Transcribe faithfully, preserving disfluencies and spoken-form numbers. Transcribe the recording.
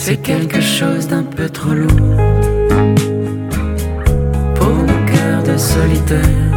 C'est quelque chose d'un peu trop lourd pour nos cœurs de solitaires.